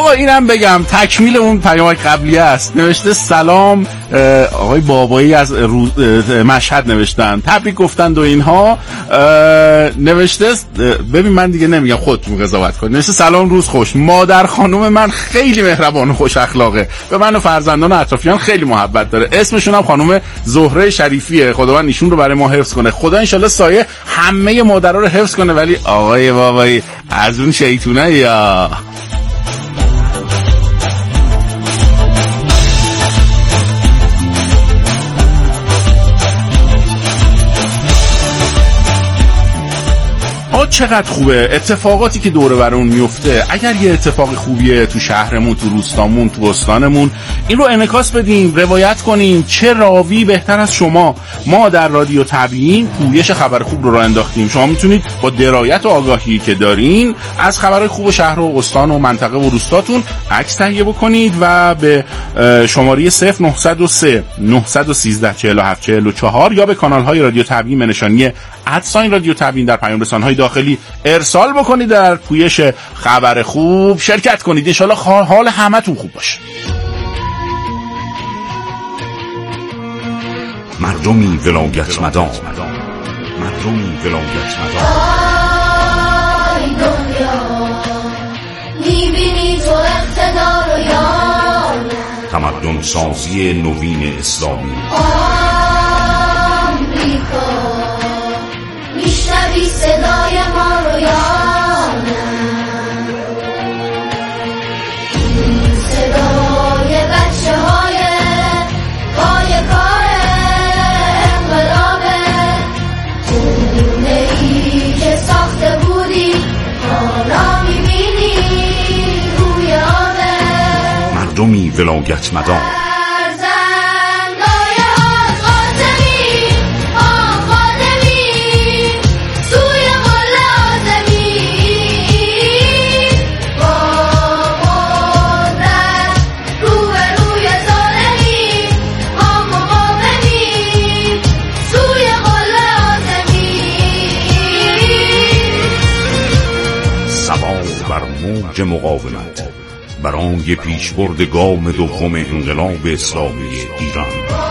آقا اینم بگم تکمیل اون پیام قبلی است. نوشته سلام، آقای بابایی از مشهد نوشتن، تبریک گفتند و اینها. نوشته ببین من دیگه نمیگم، خودتون قضاوت کنید. نوشته سلام، روز خوش. مادر خانم من خیلی مهربان و خوش اخلاقه، به من و فرزندان و اطرافیان خیلی محبت داره. اسمشون هم خانم زهره شریفیه. خداوند ایشون رو برای ما حفظ کنه. خدا ان شاءالله سایه همه مادرها رو حفظ کنه. ولی آقای بابایی از اون شیطونه یا چقدر خوبه اتفاقاتی که دوره برامون میفته. اگر یه اتفاق خوبیه تو شهرمون، تو روستامون، تو استانمون، این رو انعکاس بدیم، روایت کنیم. چه راوی بهتر از شما؟ ما در رادیو تبیین پویش خبر خوب رو راه انداختیم. شما میتونید با درایت و آگاهی که دارین از خبرهای خوب شهر و استان و منطقه و روستاتون عکس تهیه بکنید و به شماره 0903 913 47 44 یا به کانال‌های رادیو تبیین به نشانی @رادیو تبیین در پیام رسان‌های داخلی ارسال بکنید. در پویش خبر خوب شرکت کنید. ان شاءالله حال همتون خوب باشه. مردمی ولایت مدام، مردمی ولایت مدام. آی دنیا میبینی تو اقتدار و یار، تمدن سازی نوین اسلامی. آمریکا میشنوی صدای ما رو یا نه؟ این صدای بچه های پای کار انقلابه، خونه ای که ساخته بودی حالا میبینی روی آبه. مردمی ولایت مدام. مقاومت برای پیشبرد گام دوم انقلاب اسلامی ایران.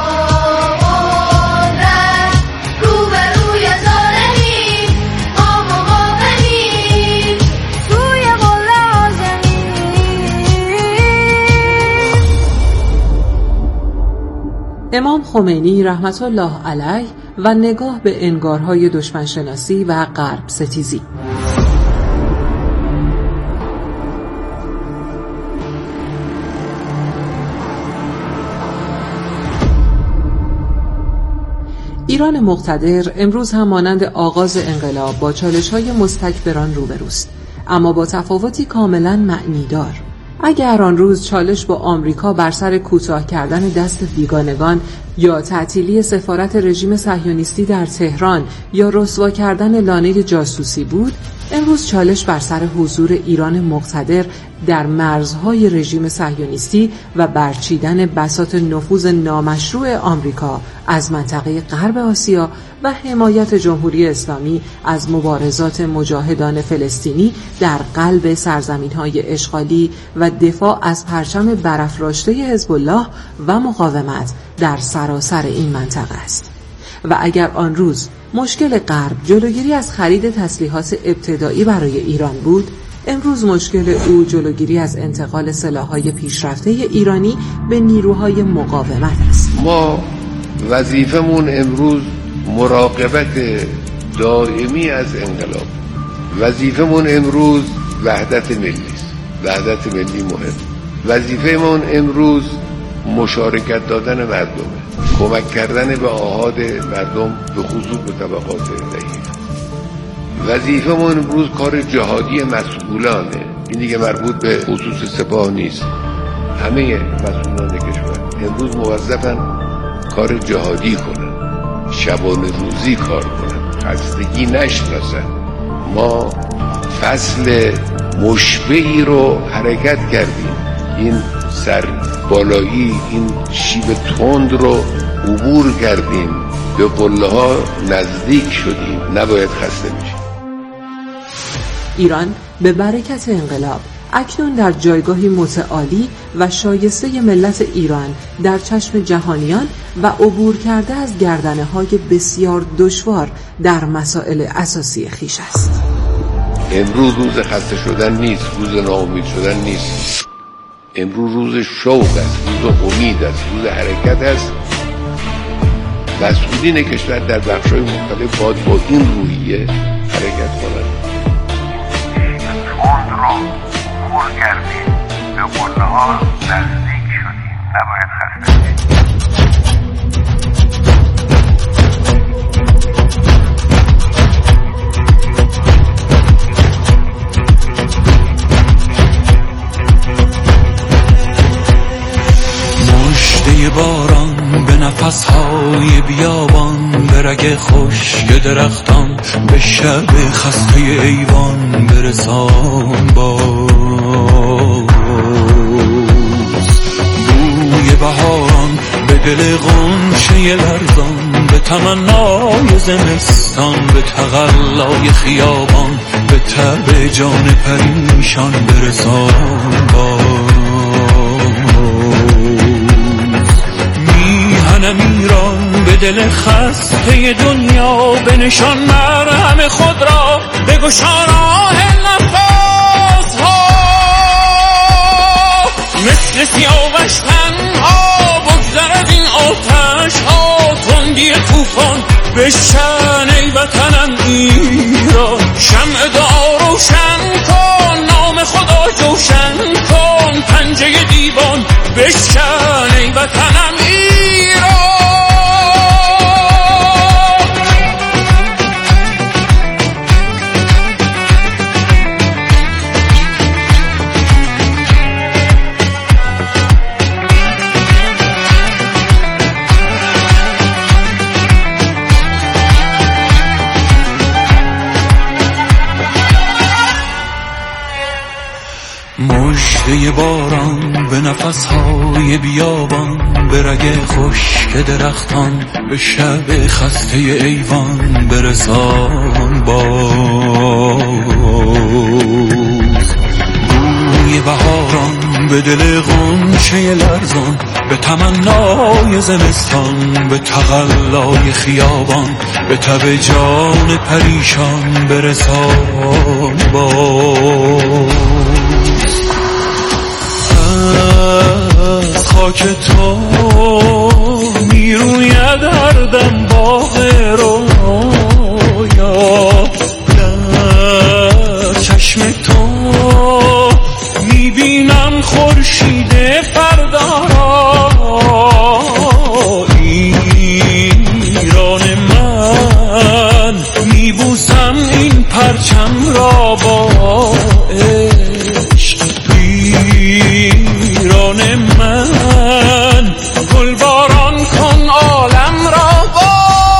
امام خمینی رحمت الله علیه و نگاه به انگارهای دشمنشناسی و غرب ستیزی. ایران مقتدر امروز هم مانند آغاز انقلاب با چالش‌های مستکبران روبروست، اما با تفاوتی کاملاً معنیدار. اگر آن روز چالش با آمریکا بر سر کوتاه کردن دست بیگانگان یا تعطیلی سفارت رژیم صهیونیستی در تهران یا رسوا کردن لانه جاسوسی بود، امروز چالش بر سر حضور ایران مقتدر در مرزهای رژیم صهیونیستی و برچیدن بساط نفوذ نامشروع آمریکا از منطقه غرب آسیا و حمایت جمهوری اسلامی از مبارزات مجاهدان فلسطینی در قلب سرزمین‌های اشغالی و دفاع از پرچم برافراشته حزب الله و مقاومت در سراسر این منطقه است. و اگر آن روز مشکل غرب جلوگیری از خرید تسلیحات ابتدایی برای ایران بود، امروز مشکل او جلوگیری از انتقال سلاح‌های پیشرفته ایرانی به نیروهای مقاومت است. ما وظیفمون امروز مراقبت دائمی از انقلاب. وظیفمون امروز وحدت ملی است. وحدت ملی مهم. وظیفمون امروز مشارکت دادن مردمه، کمک کردن به آحاد مردم، به خصوص به طبقات ضعیف. وظیفمون امروز کار جهادی مسئولانه. این دیگه مربوط به خصوص سپاه نیست. همه مسئولان کشور امروز موظفن کار جهادی کنن، شبانه روزی کار کنن، خستگی نشناسن. ما فصل مشبعی رو حرکت کردیم. این سر بالایی، این شیب تند رو عبور کردیم، به قله ها نزدیک شدیم. نباید خسته بشیم. ایران به برکت انقلاب اکنون در جایگاهی متعالی و شایسته ملت ایران در چشم جهانیان و عبور کرده از گردنه‌های بسیار دشوار در مسائل اساسی خویش است. امروز روز خسته شدن نیست، روز ناامید شدن نیست. امروز روز شوق است، روز امید است، روز حرکت است. مسئولین کشور در بخش‌های مختلف باید با این روحیه حرکت کنند. فوند رو عبور کردیم، به قله ها نزدیک شدیم، نباید خسته شدیم. مژده باران به نفسهای بیابان، به رگ خشک درختان، به شب خسته ایوان برسان باز. بوی بهاران به دل غنچه لرزان، به تمنای زمستان، به تقلای خیابان، به تب جان پریشان برسان باز. میهنم ایران به دل خسته دنیا، به نشان مرهم خود را بگشا راه نفس ها. مثل سیاوش تنها بگذر از این آتش ها، تندی طوفان بشکن ای وطنم ایران. شمع دعا روشن کن، نام خدا جوشن کن، پنجه دیوان بشکن ای وطنم ایران. مژده باران به نفسهای بیابان، به رگ خشک درختان، به شب خسته ایوان برسان باز. بوی بهاران به دل غنچه لرزان، به تمنای زمستان، به تقلای خیابان، به تب جان پریشان برسان باز. از خاک تو میروید هر دم باغ رویا، در چشم تو میبینم خورشید فردا را. ایران من میبوسم این پرچم را با عشق. ایران من گلباران کن عالم را با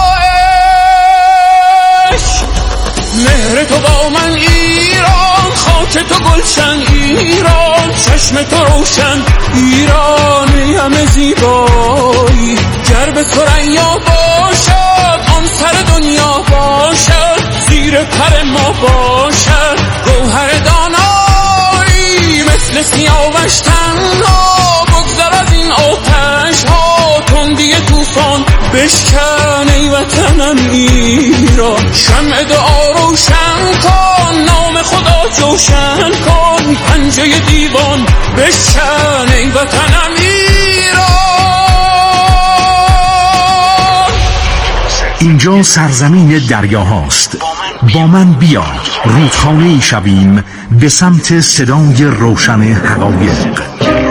عشق. مهر تو با من ایران، خاک تو گلشن ایران، چشم تو روشن ایران همه زیبایی. گر به ثریا باشد آن سر دنیا باشد، زیر پر ما باشد گوهر دانایی. مثل سیاوش تنها بگذر از این آتش ها، تندی طوفان بشکن ای وطنم ایران. شمع دعا روشن کن، نام خدا جوشن کن، پنجه دیوان بشکن ای وطنم ایران. اینجا سرزمین دریاهاست. با من بیا رودخانه‌ای شویم به سمت صدای روشن حقایق.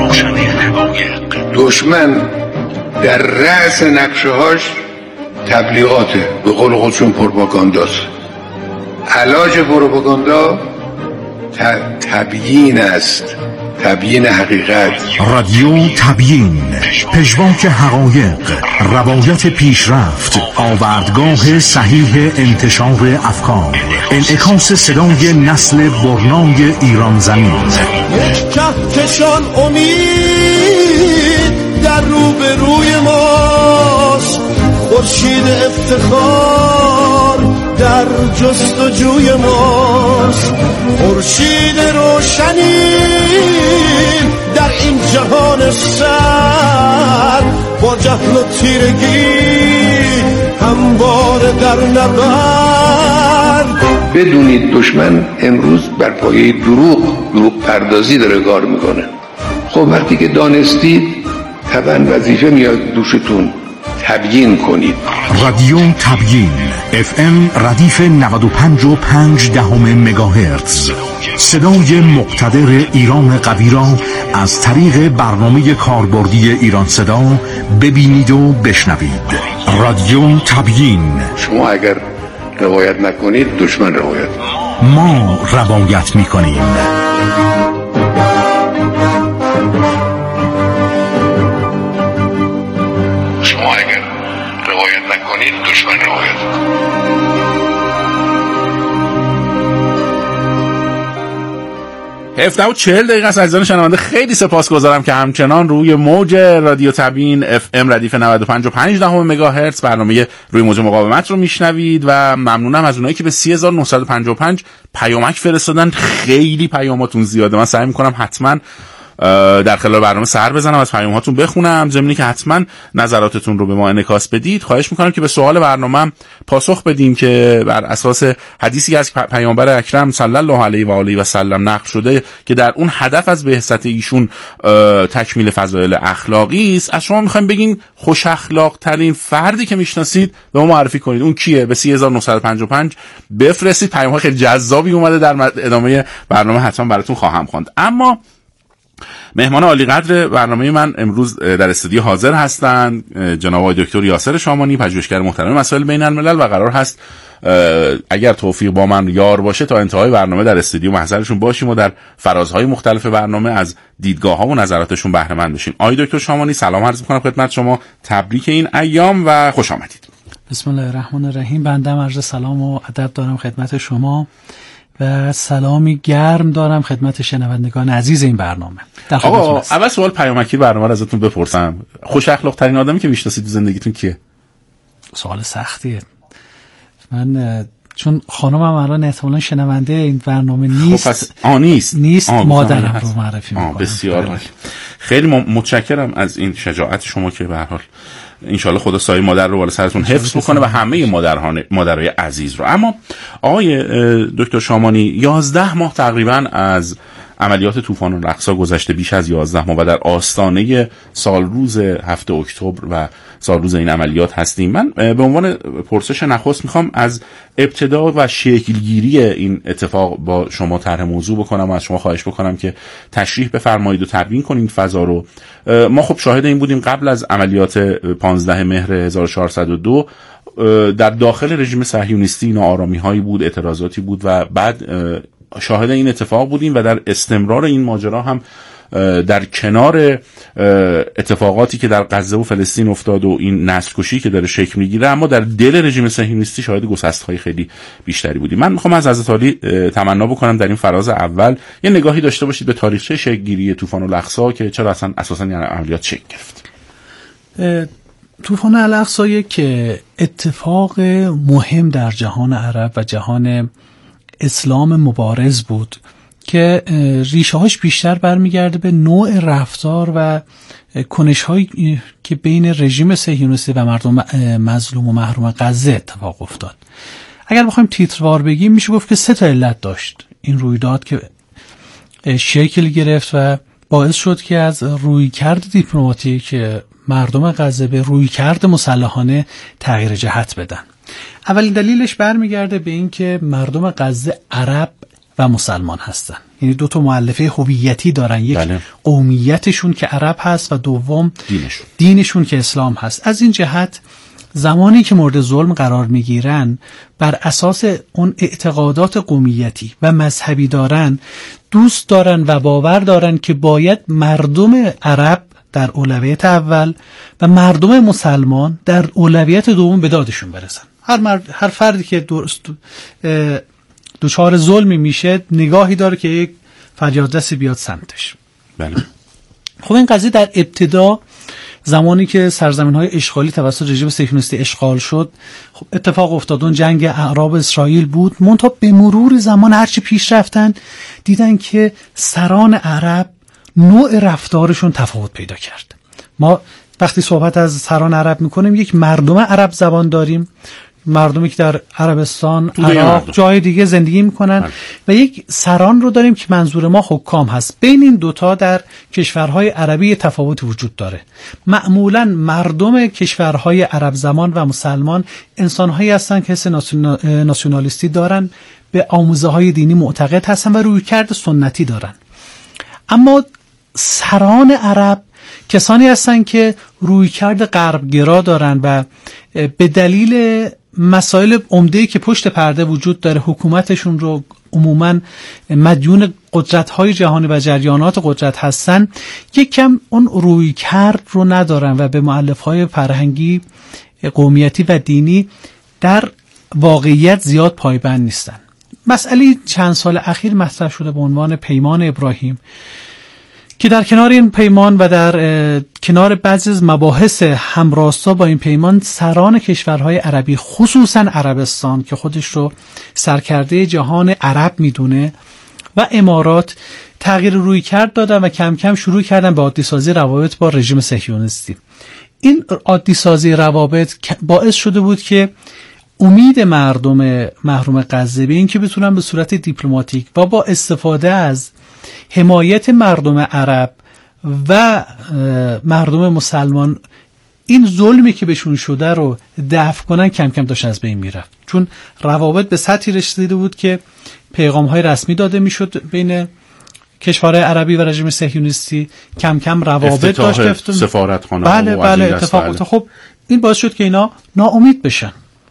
دشمن در رأس نقشه‌هاش تبلیغاته، به قول خودشون پروپاگانداست. علاج پروپاگاندا تبیین است، تبیین حقیقت. رادیو تبیین، پژواک حقایق، روایت پیشرفت، آوردگاه صحیح انتشار افکار، انعکاس صدای نسل برنای ایران زمین. کهکشان امید در روبروی ماست، خورشید افتخار در جستجوی ماست. خورشید روشنی در این جهان سر، با جهل و تیرگی همواره در نبرد. بدونید دشمن امروز بر پایه دروغ پردازی داره کار میکنه. خب وقتی که دانستید طبعا وظیفه میاد دوشتون تبیین کنید. رادیو تبیین FM ردیف 95.5 مگاهرتز، صدای مقتدر ایران قوی را از طریق برنامه کاربردی ایران صدا ببینید و بشنوید. رادیو تبیین. شما اگر روایت نکنید دشمن روایت، ما روایت میکنیم. شما اگر روایت نکنید دشمن روایت. 17:40 است عزیزان شنونده. خیلی سپاسگزارم که همچنان روی موج رادیو تبیین FM ردیف 95.5 مگاهرتز برنامه روی موج مقاومت رو میشنوید و ممنونم از اونایی که به 3955 پیامک فرستادن. خیلی پیاماتون زیاده. من سعی میکنم حتما در خلال برنامه سر بزنم، از پیام هاتون بخونم، ضمنی که حتما نظراتتون رو به ما انعکاس بدید. خواهش میکنم که به سوال برنامه پاسخ بدیم که بر اساس حدیثی از پیامبر اکرم صلی الله علیه و آله و سلم نقل شده که در اون هدف از بعثت ایشون تکمیل فضایل اخلاقی است. از شما میخوایم بگین خوش اخلاق ترین فردی که میشناسید به ما معرفی کنید. اون کیه؟ به 3955 بفرستید. پیام ها خیلی جذابی اومده، در ادامه برنامه حتما براتون خواهم خواند. اما مهمان عالی قدر برنامه من امروز در استودیو حاضر هستند جناب آقای دکتر یاسر شامانی، پژوهشگر محترم مسائل بین الملل، و قرار هست اگر توفیق با من یار باشه تا انتهای برنامه در استودیو محضرشون باشیم و در فرازهای مختلف برنامه از دیدگاه‌ها و نظراتشون بهره مند بشیم. آقای دکتر شامانی سلام عرض می‌کنم خدمت شما، تبریک این ایام و خوش آمدید. بسم الله الرحمن الرحیم. بنده عرض سلام و ادب دارم خدمت شما و سلامی گرم دارم خدمت شنوندگان عزیز این برنامه. آقا اول سوال پیامکی برنامه رو ازتون بپرسم، خوش اخلاق ترین آدمی که میشناسید تو زندگیتون کیه؟ سوال سختیه. من چون خانمم الان احتمالاً شنونده این برنامه نیست. نیست مادرم رو معرفی میکنم. بسیار عالی. خیلی متشکرم از این شجاعت شما که به هر حال انشالله خدا سایه مادر رو بالا سرتون حفظ بکنه و همه مادرای عزیز رو. اما آقای دکتر شامانی 11 ماه تقریبا از عملیات طوفان الاقصی گذشته، بیش از 11 ماه، و در آستانه سالروز 7 اکتبر و سالروز این عملیات هستیم. من به عنوان پرسش نخست میخوام از ابتدا و شکلگیری این اتفاق با شما طرح موضوع بکنم و از شما خواهش بکنم که تشریح بفرمایید و تبیین کنید فضا رو. ما خب شاهد این بودیم قبل از عملیات 15 مهر 1402 در داخل رژیم صهیونیستی ناآرامی هایی بود، اعتراضاتی بود و بعد شاهد این اتفاق بودیم و در استمرار این ماجرا هم در کنار اتفاقاتی که در غزه و فلسطین افتاد و این نسل‌کشی که داره شکل میگیره، اما در دل رژیم صهیونیستی شاهد گسست‌های خیلی بیشتری بودیم. من میخوام از حضرت عالی تمنا بکنم در این فراز اول یه نگاهی داشته باشید به تاریخچه شکل‌گیری طوفان الاقصی که چرا اساساً این عملیات شکل گرفت. طوفان الاقصی که اتفاق مهم در جهان عرب و جهان اسلام مبارز بود که ریشه هاش بیشتر برمیگرده به نوع رفتار و کنش هایی که بین رژیم صهیونیستی و مردم مظلوم و محروم غزه اتفاق افتاد. اگر بخوایم تیتروار بگیم میشه گفت که 3 علت داشت این رویداد که شکل گرفت و باعث شد که از رویکرد دیپلماتیک مردم غزه به رویکرد مسلحانه تغییر جهت بدن. اولین دلیلش برمیگرده به این که مردم غزه عرب و مسلمان هستن، یعنی 2 مؤلفه هویتی دارن، یک قومیتشون که عرب هست و دوم دینشون که اسلام هست. از این جهت زمانی که مورد ظلم قرار میگیرن بر اساس اون اعتقادات قومیتی و مذهبی دارن، دوست دارن و باور دارن که باید مردم عرب در اولویت اول و مردم مسلمان در اولویت دوم به دادشون برسن. هر فردی که دچار ظلمی میشه نگاهی داره که یک فریاد رسی بیاد سمتش. بله. خب این قضیه در ابتدا زمانی که سرزمین‌های اشغالی توسط رژیم صهیونیستی اشغال شد، خب اتفاق افتاد اون جنگ اعراب اسرائیل بود. منتها به مرور زمان هرچی پیش رفتن دیدن که سران عرب نوع رفتارشون تفاوت پیدا کرد. ما وقتی صحبت از سران عرب میکنیم یک مردم عرب زبان داریم، مردمی که در عربستان، عراق، جای دیگه زندگی میکنن و یک سران رو داریم که منظور ما حکام هست. بین این دوتا در کشورهای عربی تفاوت وجود داره. معمولا مردم کشورهای عرب زمان و مسلمان انسانهایی هستن که حس ناسیونالیستی دارن، به آموزه های دینی معتقد هستن و رویکرد سنتی دارن. اما سران عرب کسانی هستن که رویکرد غربگرا دارن و به دلیل مسائل عمده‌ای که پشت پرده وجود داره حکومتشون رو عموماً مدیون قدرت‌های جهانی و جریانات قدرت هستن، یک کم اون رویکرد رو ندارن و به مؤلفه‌های فرهنگی، قومیتی و دینی در واقعیت زیاد پایبند نیستن. مسئله چند سال اخیر مطرح شده به عنوان پیمان ابراهیم که در کنار این پیمان و در کنار بعضی از مباحث همراستا با این پیمان، سران کشورهای عربی خصوصا عربستان که خودش رو سرکرده جهان عرب میدونه و امارات تغییر روی کرد دادن و کم کم شروع کردن به عادی سازی روابط با رژیم صهیونیستی. این عادی سازی روابط باعث شده بود که امید مردم محروم غزه به این که بتونن به صورت دیپلماتیک و با استفاده از حمایت مردم عرب و مردم مسلمان این ظلمی که بهشون شده رو دفع کنن، کم کم داشت از بین میرفت. چون روابط به سطحی رسیده بود که پیغام‌های رسمی داده میشد بین کشورهای عربی و رژیم صهیونیستی، کم کم روابط داشت سفارتخانه. بله اتفاقات. خب این باعث شد که اینا ناامید بشن.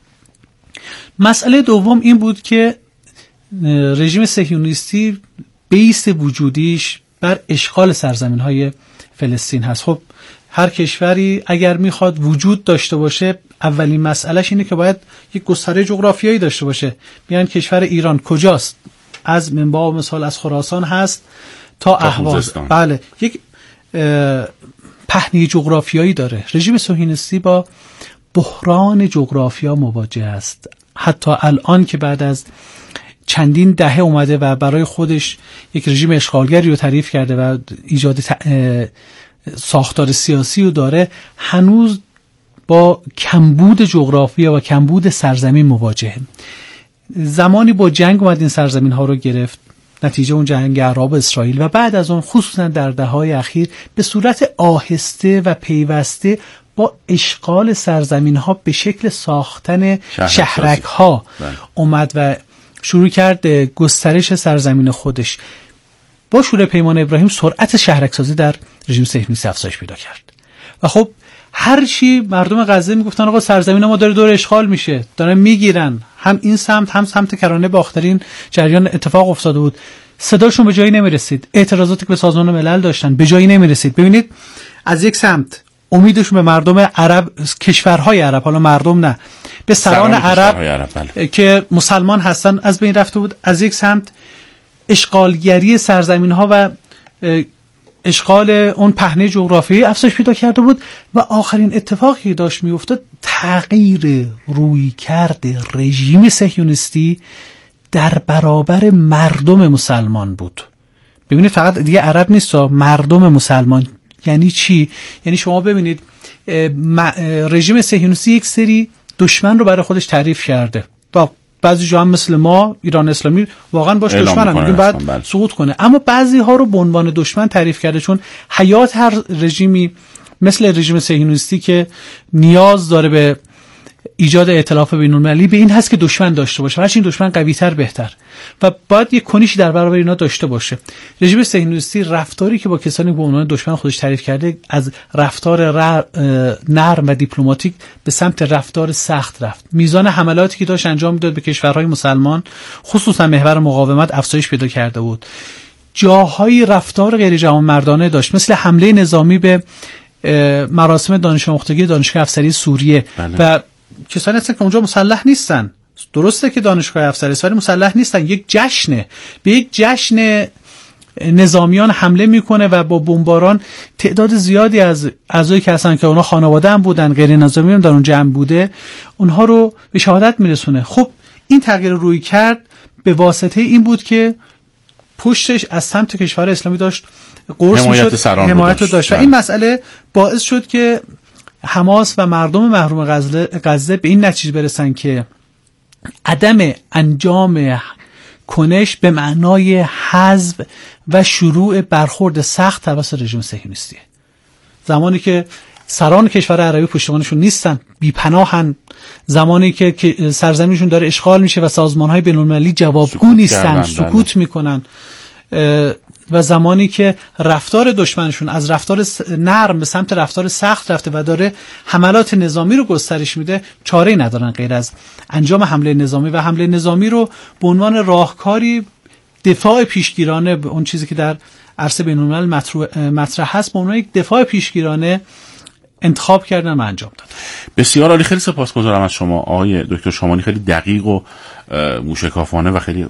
مسئله دوم این بود که رژیم صهیونیستی بیس وجودیش بر اشغال سرزمین‌های فلسطین هست. خب هر کشوری اگر میخواد وجود داشته باشه، اولین مسئلهش اینه که باید یک گستره جغرافیایی داشته باشه. میگن کشور ایران کجاست؟ از منبع مثال از خراسان هست تا اهواز. بله، یک پهنه جغرافیایی داره. رژیم صهیونیستی با بحران جغرافیا مواجه است. حتی الان که بعد از چندین دهه اومده و برای خودش یک رژیم اشغالگری رو تعریف کرده و ایجاد ساختار سیاسی رو داره، هنوز با کمبود جغرافیا و کمبود سرزمین مواجهه. زمانی با جنگ اومد این سرزمین ها رو گرفت، نتیجه اون جنگ اعراب اسرائیل، و بعد از اون خصوصا در دهه‌های اخیر به صورت آهسته و پیوسته با اشغال سرزمین ها به شکل ساختن شهرک ها اومد و شروع کرد گسترش سرزمین خودش. با شورای پیمان ابراهیم سرعت شهرک سازی در رژیم صهیونیستی افزایش پیدا کرد و خب هر چی مردم غزه میگفتن آقا سرزمین ما داره دور اشغال میشه، دارن میگیرن، هم این سمت هم سمت کرانه باخترین جریان اتفاق افتاده بود، صداشون به جایی نمیرسید. اعتراضاتی که به سازمان ملل داشتن به جایی نمیرسید. ببینید از یک سمت امیدشون به مردم عرب، کشورهای عرب، حالا مردم نه، به سران عرب که مسلمان هستن از بین رفته بود. از یک سمت اشغالگری سرزمین ها و اشغال اون پهنه جغرافیایی افزایش پیدا کرده بود و آخرین اتفاقی که داشت میافتاد تغییر رویکرد رژیم صهیونیستی در برابر مردم مسلمان بود. ببینید فقط دیگه عرب نیست، مردم مسلمان. یعنی چی؟ یعنی شما ببینید رژیم صهیونیستی یک سری دشمن رو برای خودش تعریف کرده و بعضی جا هم مثل ما ایران اسلامی واقعا باش دشمن هم میگیم بعد سقوط کنه، اما بعضی ها رو به عنوان دشمن تعریف کرده، چون حیات هر رژیمی مثل رژیم صهیونیستی که نیاز داره به ایجاد ائتلاف بین‌المللی به این هست که دشمن داشته باشه، هرچی این دشمن قوی‌تر بهتر و باید یک کنشی در برابر اینا داشته باشه. رژیم صهیونیستی رفتاری که با کسانی به عنوان دشمن خودش تعریف کرده از رفتار نرم و دیپلماتیک به سمت رفتار سخت رفت. میزان حملاتی که داشت انجام میداد به کشورهای مسلمان خصوصا محور مقاومت افزایش پیدا کرده بود. جاهای رفتار غیر جوانمردانه داشت، مثل حمله نظامی به مراسم دانش آموختگی دانشگاه افسری سوریه و کسانی هستن که اونجا مسلح نیستن. درسته که دانشگاه افسری مسلح نیستن، یک جشنه، به یک جشن نظامیان حمله میکنه و با بمباران تعداد زیادی از اعضایی که هستن که اونا خانواده هم بودن، غیر نظامی هم در اون جمع بوده، اونها رو به شهادت میرسونه. خب این تغییر روی کرد به واسطه این بود که پشتش از سمت کشور اسلامی داشت قرص میشد، حمایت رو داشت و این مسئله باعث شد که حماس و مردم محروم غزه به این نتیجه برسن که عدم انجام کنش به معنای حذف و شروع برخورد سخت توسط رژیم صهیونیستی. زمانی که سران کشور عربی پشتیبانشون نیستن، بی‌پناهن، زمانی که سرزمینشون داره اشغال میشه و سازمان‌های بین‌المللی جوابگو نیستن، سکوت میکنن، و زمانی که رفتار دشمنشون از رفتار نرم به سمت رفتار سخت رفته و داره حملات نظامی رو گسترش میده، چاره‌ای ندارن غیر از انجام حمله نظامی و حمله نظامی رو به عنوان راهکاری دفاع پیشگیرانه، اون چیزی که در عرصه بین‌الملل مطرح هست، به عنوان یک دفاع پیشگیرانه انتخاب کردن و انجام دادن. بسیار عالی، خیلی سپاسگزارم از شما آقای دکتر شامانی. خیلی دقیق و موشکافانه و خیلی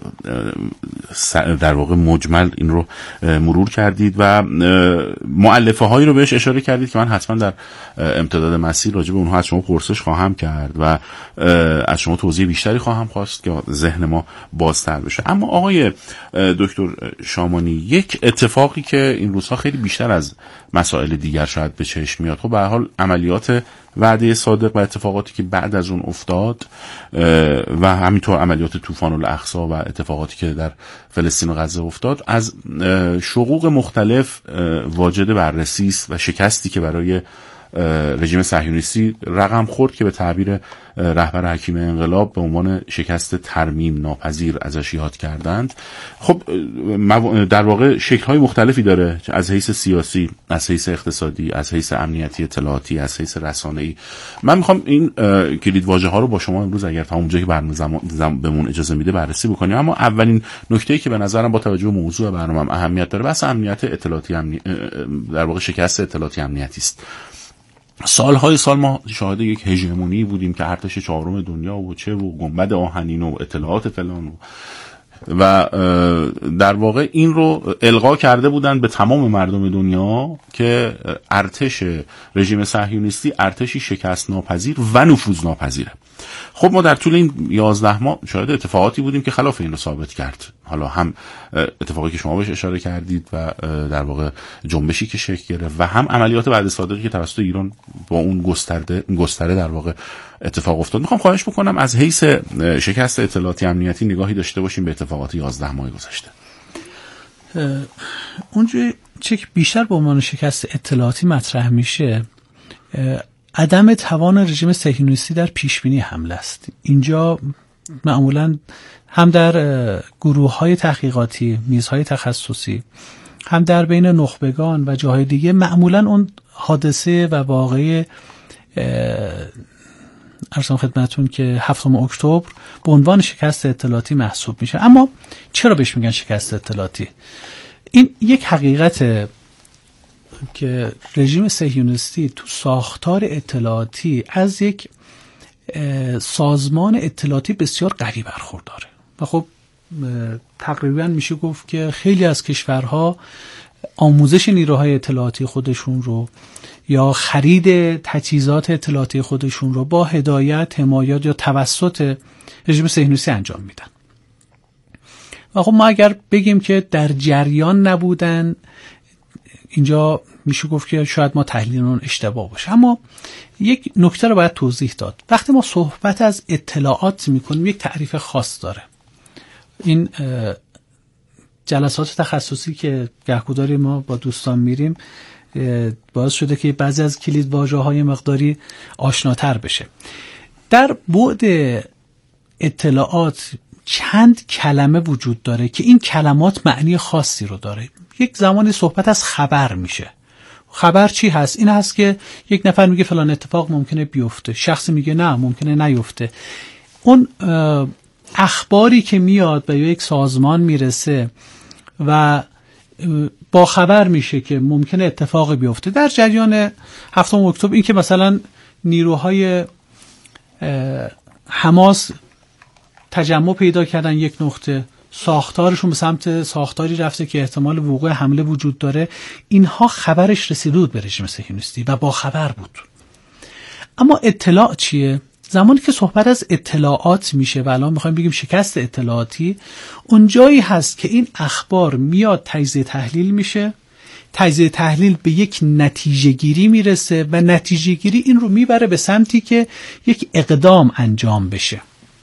در واقع مجمل این رو مرور کردید و مؤلفه هایی رو بهش اشاره کردید که من حتما در امتداد مسیر راجع به اونها از شما پرسش خواهم کرد و از شما توضیح بیشتری خواهم خواست که ذهن ما بازتر بشه. اما آقای دکتر شامانی، یک اتفاقی که این روزها خیلی بیشتر از مسائل دیگر شاید به چشم میاد، خب به هر حال عملیات وعده صادق و اتفاقاتی که بعد از اون افتاد و همینطور عملیات طوفان الاقصی و اتفاقاتی که در فلسطین و غزه افتاد، از شقوق مختلف واجد بررسی است و شکستی که برای رژیم صهیونیستی رقم خورد که به تعبیر رهبر حکیم انقلاب به عنوان شکست ترمیم ناپذیر ازش یاد کردند. خب در واقع شکل‌های مختلفی داره، از حیث سیاسی، از حیث اقتصادی، از حیث امنیتی اطلاعاتی، از حیث رسانه‌ای. من میخوام این کلیدواژه‌ها رو با شما امروز اگر تا اونجایی که برنامه بهمون اجازه میده بررسی بکنیم. اما اولین نکته‌ای که به نظرم با توجه به موضوع برنامه‌ام اهمیت داره بحث امنیت اطلاعاتی، در واقع شکست اطلاعاتی امنیتی است. سالهای سال ما شاهد یک هژمونی بودیم که ارتش چهارم دنیا و چه و گنبد آهنین و اطلاعات فلان و در واقع این رو القا کرده بودن به تمام مردم دنیا که ارتش رژیم صهیونیستی ارتشی شکست ناپذیر و نفوذ ناپذیره. خب ما در طول این 11 ماه شاهد اتفاقاتی بودیم که خلاف این رو ثابت کرد. حالا هم اتفاقی که شما بهش اشاره کردید و در واقع جنبشی که شکل گرفت و هم عملیات وعده صادقی که توسط ایران با اون گستره در واقع اتفاق افتاد. میخوام خواهش بکنم از حیث شکست اطلاعاتی امنیتی نگاهی داشته باشیم به اتفاقات 11 ماه گذشته. اونجوری چه بیشتر به عنوان شکست اطلاعاتی مطرح میشه، عدم توان رژیم صهیونیستی در پیشبینی حمله است. اینجا معمولاً هم در گروه‌های تحقیقاتی، میزهای تخصصی، هم در بین نخبگان و جاهای دیگه معمولاً اون حادثه و واقعه ارزم خدمتون که 7 اکتبر به عنوان شکست اطلاعاتی محسوب میشه. اما چرا بهش میگن شکست اطلاعاتی؟ این یک حقیقت که رژیم صهیونیستی تو ساختار اطلاعاتی از یک سازمان اطلاعاتی بسیار قوی برخورداره و خب تقریبا میشه گفت که خیلی از کشورها آموزش نیروهای اطلاعاتی خودشون رو یا خرید تجهیزات اطلاعاتی خودشون رو با هدایت، حمایت یا توسط رژیم صهیونیستی انجام میدن. و خب ما اگر بگیم که در جریان نبودن، اینجا میشه گفت که شاید ما تحلیلمون اشتباه باشه. اما یک نکته رو باید توضیح داد. وقتی ما صحبت از اطلاعات میکنیم یک تعریف خاص داره. این جلسات تخصصی که گهگداری ما با دوستان میریم باعث شده که بعضی از کلید واژه‌های مقداری آشناتر بشه. در بعد اطلاعات چند کلمه وجود داره که این کلمات معنی خاصی رو داره. یک زمانی صحبت از خبر میشه. خبر چی هست؟ این هست که یک نفر میگه فلان اتفاق ممکنه بیفته، شخصی میگه نه ممکنه نیفته. اون اخباری که میاد به یک سازمان میرسه و با خبر میشه که ممکنه اتفاقی بیفته. در جریان 7 اکتبر این که مثلا نیروهای حماس تجمع پیدا کردن یک نقطه ساختارشون به سمت ساختاری رفته که احتمال وقوع حمله وجود داره، اینها خبرش رسیده بود به رژیم صهیونیستی و با خبر بود. اما اطلاع چیه؟ زمانی که صحبت از اطلاعات میشه و الان میخوایم بگیم شکست اطلاعاتی، اونجایی هست که این اخبار میاد تجزیه تحلیل میشه، تجزیه تحلیل به یک نتیجه گیری میرسه و نتیجه گیری این رو میبره به سمتی که یک اقدام انجام بشه.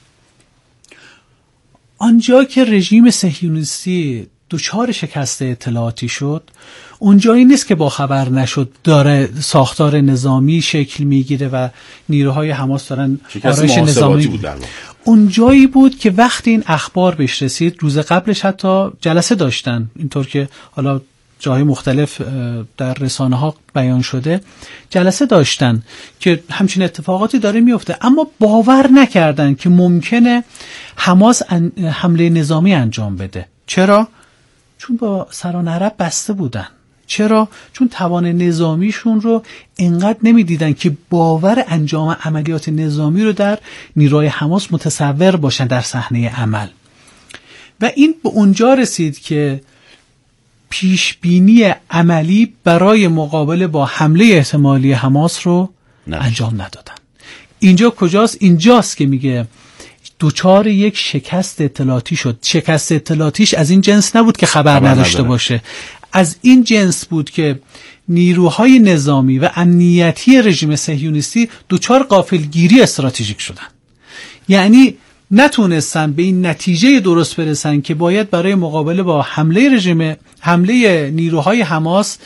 آنجا که رژیم صهیونیستی دچار شکست اطلاعاتی شد، اونجایی نیست که با خبر نشد داره ساختار نظامی شکل میگیره و نیروهای حماس دارن آرایش نظامی بود. اونجایی بود که وقتی این اخبار بهش رسید، روز قبلش حتی جلسه داشتن، اینطور که حالا جاهای مختلف در رسانه ها بیان شده، جلسه داشتن که همچین اتفاقاتی داره میفته، اما باور نکردن که ممکنه حماس حمله نظامی انجام بده. چرا؟ چون با سران عرب بسته بودن. چرا؟ چون توان نظامیشون رو انقدر نمیدیدن که باور انجام عملیات نظامی رو در نیروهای حماس متصور باشن در صحنه عمل. و این به اونجا رسید که پیش بینی عملی برای مقابله با حمله احتمالی حماس رو انجام ندادن. اینجا کجاست؟ اینجاست که میگه دوچار یک شکست اطلاعاتی شد. شکست اطلاعاتیش از این جنس نبود که خبر نداشته باشه، از این جنس بود که نیروهای نظامی و امنیتی رژیم صهیونیستی دوچار غافلگیری استراتژیک شدن. یعنی نتونستن به این نتیجه درست برسن که باید برای مقابله با حمله نیروهای حماس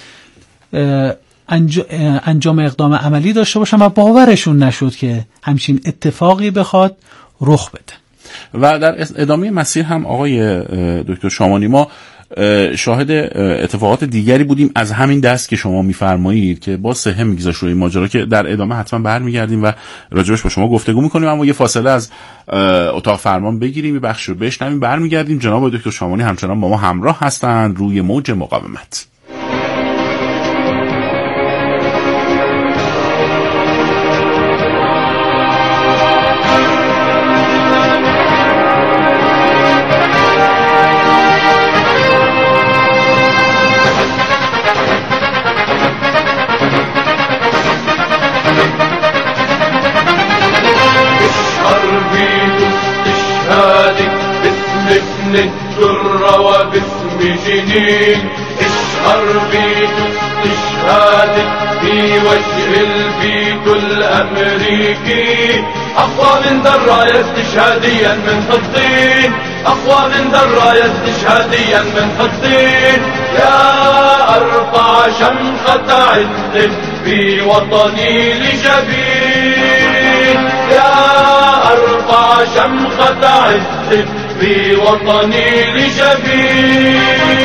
انجام اقدام عملی داشته باشن و باورشون نشد که همچین اتفاقی بخواد رخ بده. و در ادامه مسیر هم آقای دکتر شامانی ما شاهد اتفاقات دیگری بودیم از همین دست که شما میفرمایید که با سهم میگذاشت روی ماجرا، که در ادامه حتما برمیگردیم و راجبش با شما گفتگو میکنیم. اما یه فاصله از اتاق فرمان بگیریم، یه بخش رو بشنویم، برمیگردیم. جناب دکتر شامانی همچنان با ما همراه هستند روی موج مقاومت. الدر وباسم جنين اشهر بيت استشهادك في وجه البيت الامريكي اقوى من دراية استشهاديا من حطين اقوى من دراية استشهاديا من حطين يا ارفع شمخة عز في وطني لجبين يا ارفع شمخة عز في وطني لجبين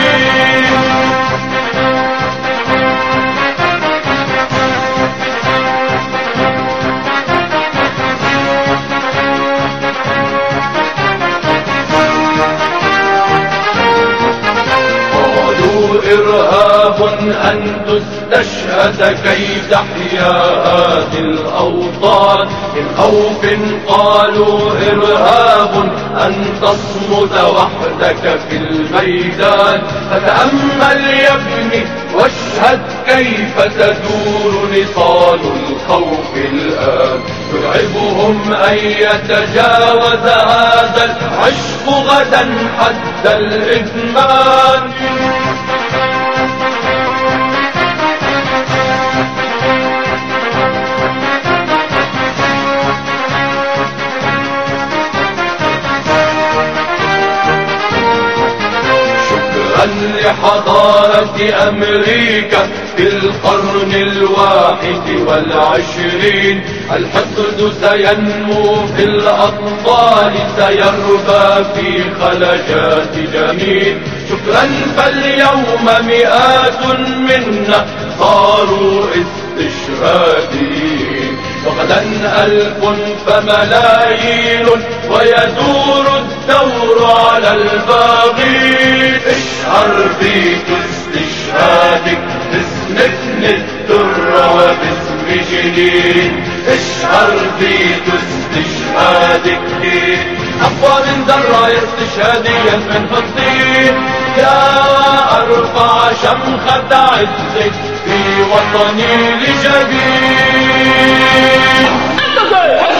قالوا إرهاب أن تستشهد كي تحيا هذه الأوطان من خوف قالوا إرهاب أن تصمد وحدك في الميدان فتأمل يا ابني واشهد كيف تدور نصال الخوف الآن يرعبهم أن يتجاوز هذا العشق غدا حد الإدمان لحضارة أمريكا في القرن 21 الحقد سينمو في الأطفال سيربى في خلجات جنين شكرا فاليوم مئات منا صاروا استشهاديين وغدا 1000 فملايين ويدور الدور على الباغين اشهر بيت استشهادك باسم ابن الدر وباسم جنين اشهر بيت استشهادك أقوى من ذرة استشهاديا من فلسطين يا أرفع شمخة عزك في وطني لجبين.